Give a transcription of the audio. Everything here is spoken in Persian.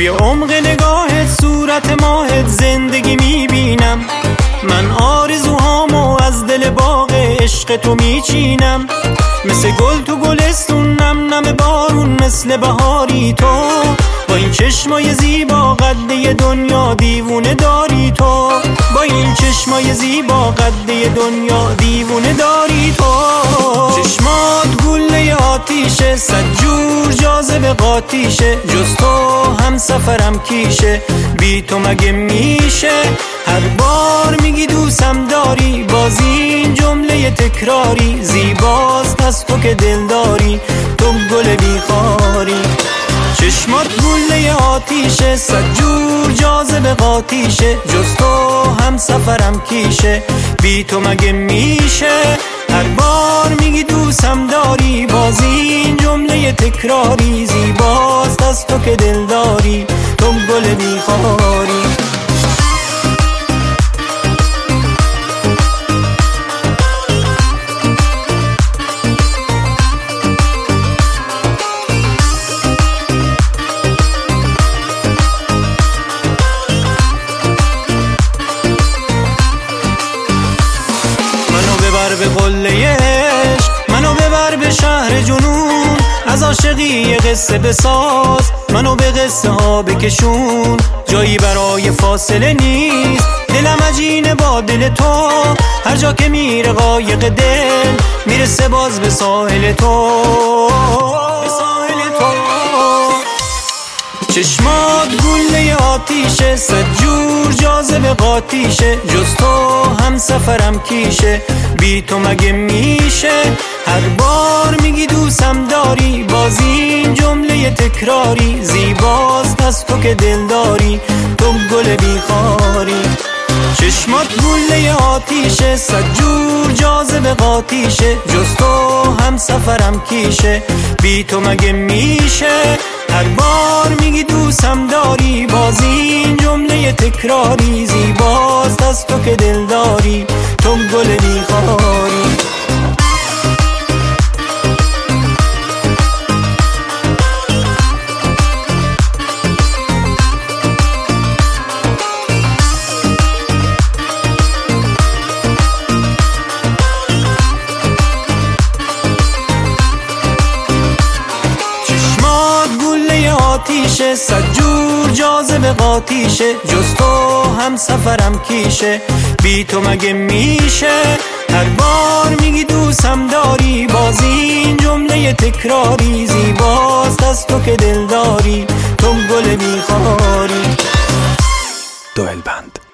توی عمق نگاهت صورت ماهت زندگی میبینم. من آرزوهامو از دل باغ عشق تو میچینم. مثل گل تو گلستون نم نم بارون، مثل بهاری تو با این چشمای زیبا قده دنیا دیوونه داری تو. با این چشمای زیبا قده دنیا دیوونه داری تو. چشمات گله آتیشه، صد جور جاذبه قاطیشه، جز تو هم سفرم کیشه، بی تو مگه میشه؟ هر بار میگی دوستم داری، باز این جمله تکراری، زیباست از تو که دل داری، تو گل بیخاری. چشمات گله آتیشه، صد جور جاذبه قاطیشه، جز تو هم سفرم کیشه، بی تو مگه میشه؟ هر بار میگی دوستم داری، باز این جمله تکراری، زیباست از تو که دل داری، تو گل بیخاری. به قله عشق منو ببر به شهر جنون، از عاشقی یه قصه بساز، منو به قصه ها بکشون. جایی برای فاصله نیست، دلم عجینه با دل تو، هر جا که میره قایق دل میرسه باز به ساحل تو، به ساحل تو. چشمات گله آتیشه، صد جور جاذبه قاطیشه، جز تو هم سفرم کیشه، بی تو مگه میشه؟ هر بار میگی دوستم داری، باز این جمله تکراری، زیباست از تو که دل داری، تو گل بیخاری. چشمات گله آتیشه، صد جور جاذبه قاطیشه، جز تو هم سفرم کیشه، بی تو مگه میشه؟ هر بار میگی دوستم داری، باز این جمله تکراری، زیباست از تو که دل داری، تو گل بیخاری. آتیشه، صد جور جاذبه قاطیشه، جز تو هم سفرم کیشه، بی تو مگه میشه؟ هر بار میگی دوستم داری، باز این جمله تکراری، زیباست از تو که دل داری، تو گل بیخاری. دوئل بند.